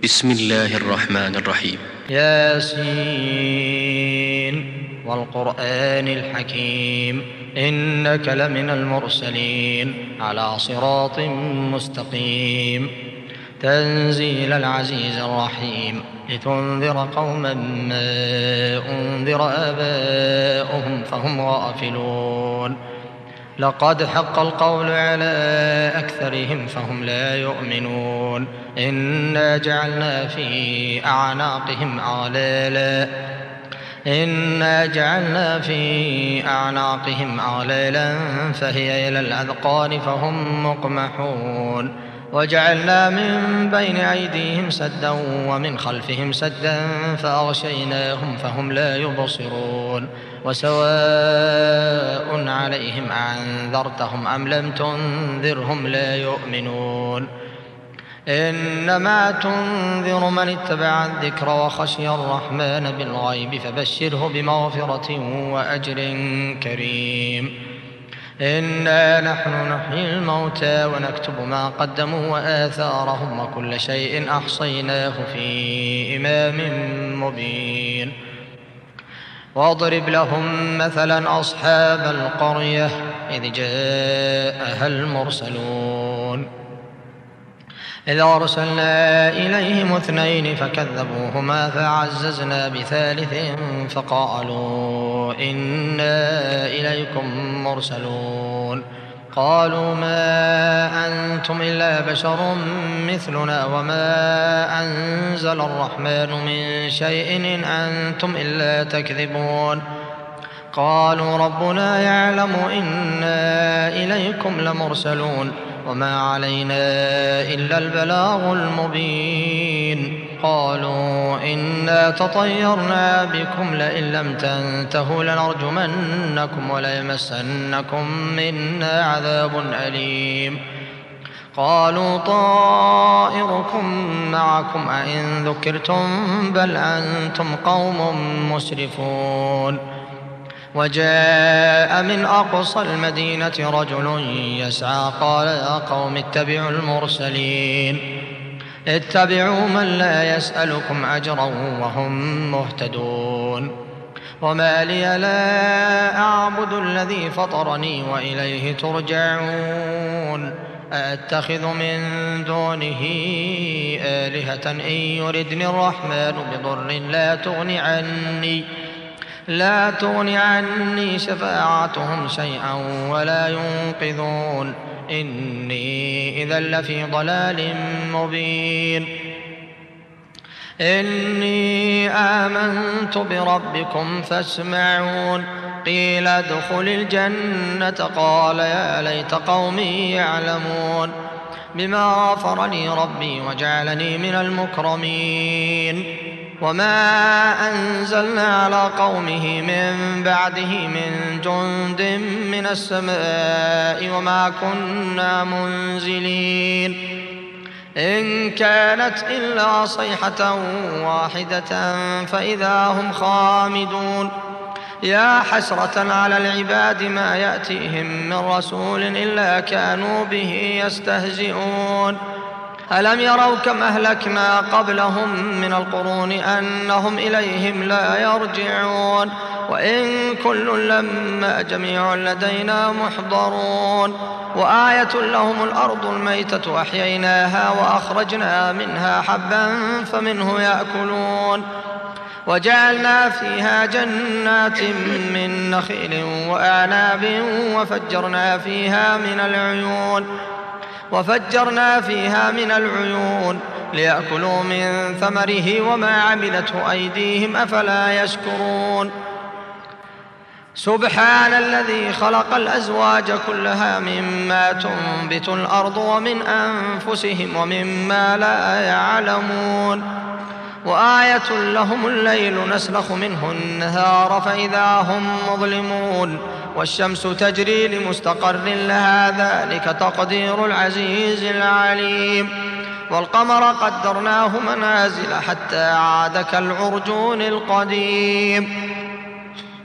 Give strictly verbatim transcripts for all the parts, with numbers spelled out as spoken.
بسم الله الرحمن الرحيم. ياسين والقرآن الحكيم إنك لمن المرسلين على صراط مستقيم تنزيل العزيز الرحيم لتنذر قوما ما أنذر آباؤهم فهم غافلون لقد حق القول على أكثرهم فهم لا يؤمنون إنا جعلنا في أعناقهم أغلالا إنا جعلنا في أعناقهم أغلالا فهي إلى الأذقان فهم مقمحون وجعلنا من بين أيديهم سدا ومن خلفهم سدا فأغشيناهم فهم لا يبصرون وسواء عليهم أنذرتهم أم لم تنذرهم لا يؤمنون إنما تنذر من اتبع الذكر وخشي الرحمن بالغيب فبشره بمغفرة وأجر كريم إنا نحن نحيي الموتى ونكتب ما قدموا وآثارهم وكل شيء أحصيناه في إمام مبين واضرب لهم مثلا أصحاب القرية إذ جاءها المرسلون إذ أرسلنا إليهم اثنين فكذبوهما فعززنا بثالث فقالوا إنا إليكم مرسلون قالوا ما أنتم إلا بشر مثلنا وما أنزل الرحمن من شيء إن أنتم إلا تكذبون قالوا ربنا يعلم إنا إليكم لمرسلون وما علينا إلا البلاغ المبين قالوا إنا تطيرنا بكم لئن لم تنتهوا لنرجمنكم وليمسنكم منا عذاب أليم قالوا طائركم معكم أئن ذكرتم بل أنتم قوم مسرفون وجاء من أقصى المدينة رجل يسعى قال يا قوم اتبعوا المرسلين اتبعوا من لا يسألكم أجرا وهم مهتدون وما لي لا أعبد الذي فطرني وإليه ترجعون أأتخذ من دونه آلهة إن يردني الرحمن بضر لا تغن عني لا تغن عني شفاعتهم شيئا ولا ينقذون إني إذا لفي ضلال مبين إني آمنت بربكم فاسمعون قيل ادخل الجنة قال يا ليت قومي يعلمون بما غفر لي ربي وجعلني من المكرمين وما أنزلنا على قومه من بعده من جند من السماء وما كنا منزلين إن كانت إلا صيحة واحدة فإذا هم خامدون يا حسرة على العباد ما يأتيهم من رسول إلا كانوا به يستهزئون ألم يروا كم أهلكنا قبلهم من القرون أنهم إليهم لا يرجعون وإن كل لما جميع لدينا محضرون وآية لهم الأرض الميتة أحييناها وأخرجنا منها حبا فمنه يأكلون وجعلنا فيها جنات من نخيل وأعناب وفجرنا فيها من العيون وفجرنا فيها من العيون ليأكلوا من ثمره وما عملته أيديهم أفلا يشكرون سبحان الذي خلق الأزواج كلها مما تنبت الأرض ومن أنفسهم ومما لا يعلمون وآية لهم الليل نسلخ منه النهار فإذا هم مظلمون والشمس تجري لمستقر لها ذلك تقدير العزيز العليم والقمر قدرناه منازل حتى عاد كالعرجون القديم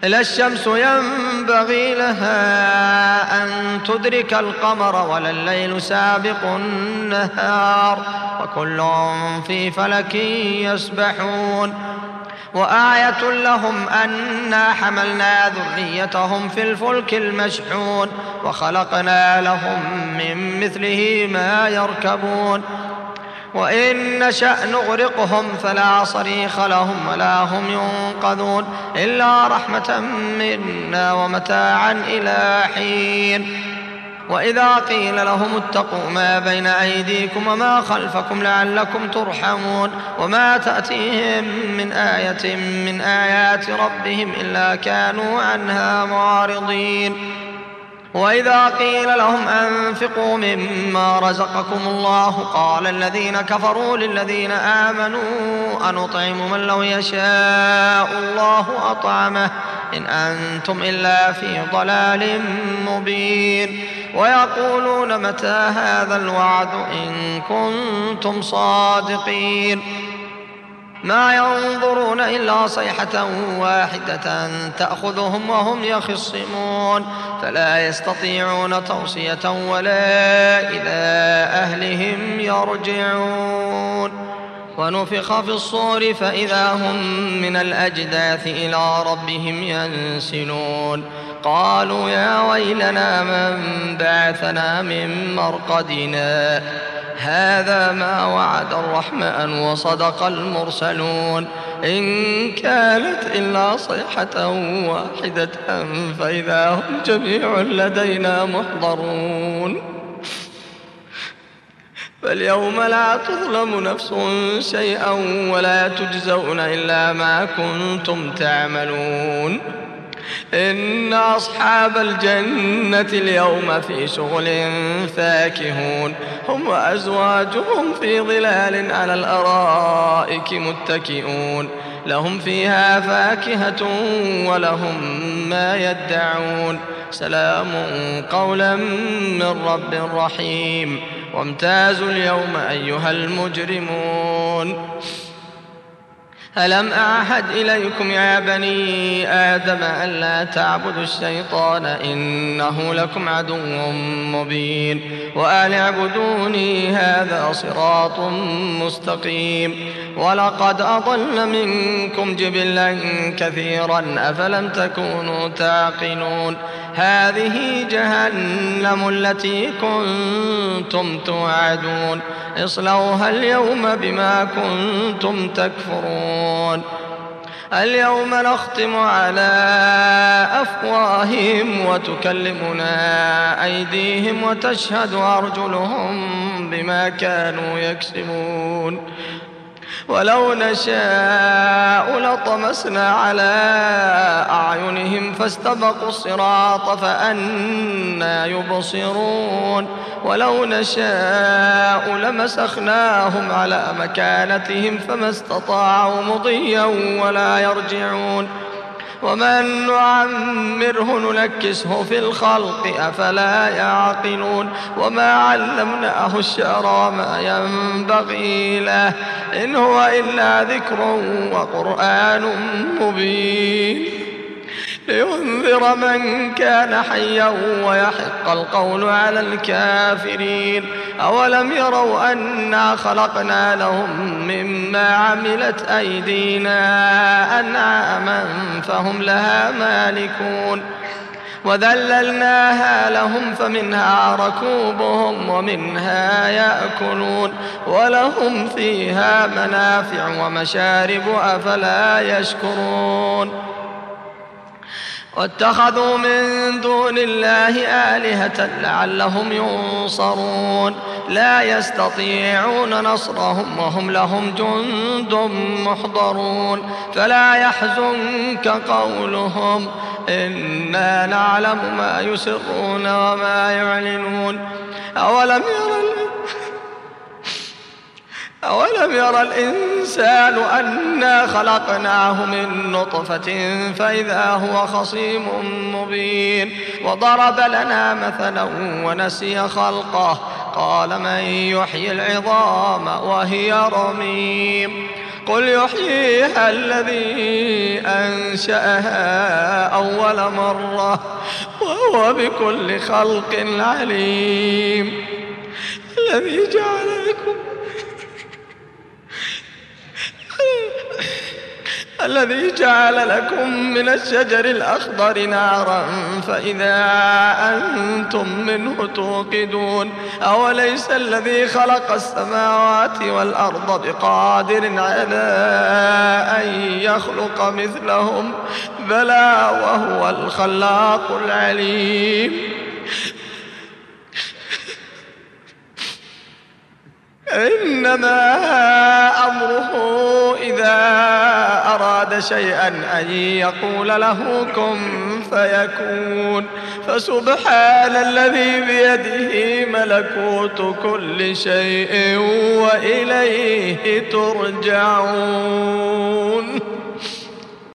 لا الشمس ينبغي لها أن تدرك القمر ولا الليل سابق النهار وكل في فلك يسبحون وآية لهم أنا حملنا ذريتهم في الفلك المشحون وخلقنا لهم من مثله ما يركبون وإن نشأ نغرقهم فلا صريخ لهم ولا هم ينقذون إلا رحمة منا ومتاعا إلى حين وإذا قيل لهم اتقوا ما بين أيديكم وما خلفكم لعلكم ترحمون وما تأتيهم من آية من آيات ربهم إلا كانوا عنها معرضين وإذا قيل لهم أنفقوا مما رزقكم الله قال الذين كفروا للذين آمنوا أنطعم من لو يشاء الله أطعمه إن أنتم إلا في ضلال مبين ويقولون متى هذا الوعد إن كنتم صادقين ما ينظرون إلا صيحة واحدة تأخذهم وهم يخصمون فلا يستطيعون توصية ولا إلى أهلهم يرجعون ونفخ في الصور فإذا هم من الأجداث إلى ربهم ينسلون قالوا يا ويلنا من بعثنا من مرقدنا هذا ما وعد الرحمن وصدق المرسلون إن كانت إلا صيحة واحدة فإذا هم جميع لدينا محضرون فاليوم لا تظلم نفس شيئا ولا تجزون إلا ما كنتم تعملون إن أصحاب الجنة اليوم في شغل فاكهون هم وأزواجهم في ظلال على الأرائك متكئون لهم فيها فاكهة ولهم ما يدعون سلام قولا من رب رحيم وامتازوا اليوم أيها المجرمون ألم أعهد إليكم يا بني آدم ألا تعبدوا الشيطان إنه لكم عدو مبين وأن اعبدوني هذا صراط مستقيم ولقد أضل منكم جبلا كثيرا أفلم تكونوا تعقلون هذه جهنم التي كنتم توعدون اصلوها اليوم بما كنتم تكفرون اليوم نختم على أفواههم وتكلمنا أيديهم وتشهد أرجلهم بما كانوا يكسبون ولو نشاء لطمسنا على أعينهم فاستبقوا الصراط فأنى يبصرون ولو نشاء لمسخناهم على مكانتهم فما استطاعوا مضيا ولا يرجعون ومن نعمره ننكسه في الخلق أفلا يعقلون وما علمناه الشعر وما ينبغي له إن هو إلا ذكر وقرآن مبين لينذر من كان حيا ويحق القول على الكافرين أولم يروا أنا خلقنا لهم مما عملت أيدينا أنعاما فهم لها مالكون وذللناها لهم فمنها ركوبهم ومنها يأكلون ولهم فيها منافع ومشارب أفلا يشكرون واتخذوا من دون الله آلهة لعلهم ينصرون لا يستطيعون نصرهم وهم لهم جند محضرون فلا يحزنك قولهم إنا نعلم ما يسرون وما يعلنون أولم يرى أولم يرى الإنسان أنا خلقناه من نطفة فإذا هو خصيم مبين وضرب لنا مثلا ونسي خلقه قال من يحيي العظام وهي رميم قل يحييها الذي أنشأها أول مرة وهو بكل خلق عليم. الذي جعل لكم الذي جعل لكم من الشجر الأخضر نارا فإذا أنتم منه توقدون. أوليس الذي خلق السماوات والأرض بقادر على أن يخلق مثلهم؟ بلى وهو الخلاق العليم. إنما أمره إذا أراد شيئا أن يقول له كن فيكون. فسبحان الذي بيده ملكوت كل شيء وإليه ترجعون.